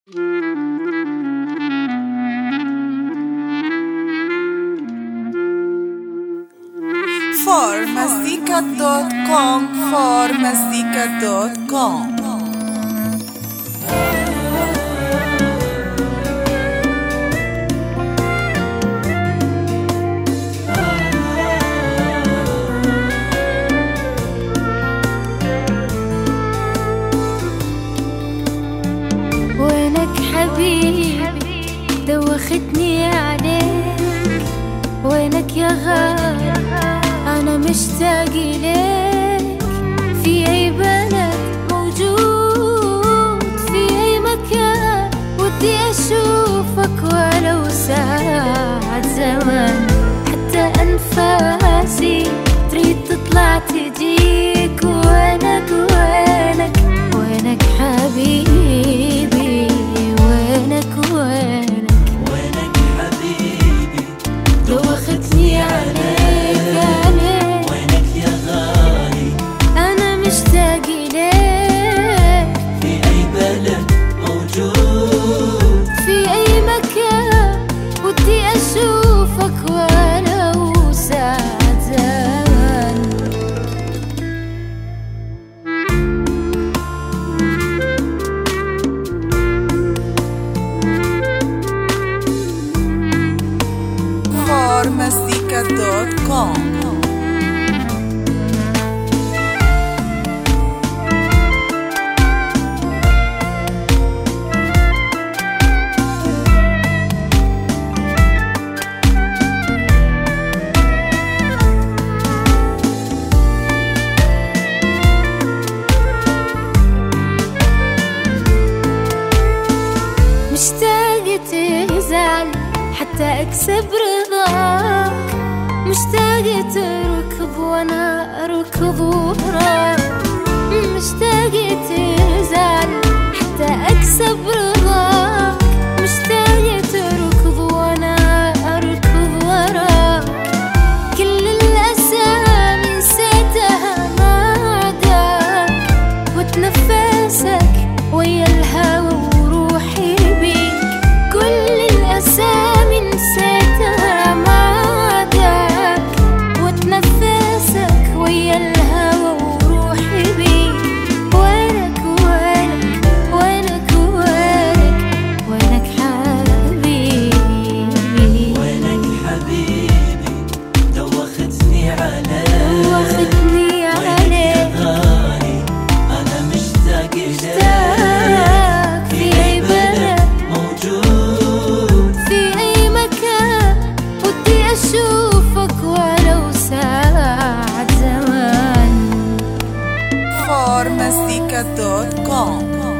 formazika.com وينك حبيبي دوختني عليك، وينك يا غالي أنا مشتاق إليك، في أي بلد موجود، في أي مكان ودي أشوفك ولو ساعة زمان، حتى أنفاسي تريد تطلع تجيك، وينك وينك وينك حبيبي، وينك وينك وينك حبيبي دوختني عليك، وينك يا غالي أنا مشتاق إليك، في أي بلد موجود، في أي مكان ودي أشوفك ولو ساعة زمان. formazika.com مشتاقة تزعل حتى أكسب رضاك، مشتاقة تركض وأنا أركض وراك، مشتاقة تزعل حتى أكسب رضاك، مشتاقة تركض وأنا أركض وراك، كل الأسامي نسيتها ما عداك، وتنفسك ويا الهوى وروحي بيك، كل الأسامي نسيتها ما عداك، وتنفسك ويا الهوى وروحي بيك، وينك وينك وينك وينك وينك حبيبي، وينك حبيبي دوختني عليك، واخدني وينك عليك، يا غالي أنا مشتاق إليك، مشتاق في أي بلد موجود، في أي مكان ودي أشوفك ولو ساعة زمان. formazika.com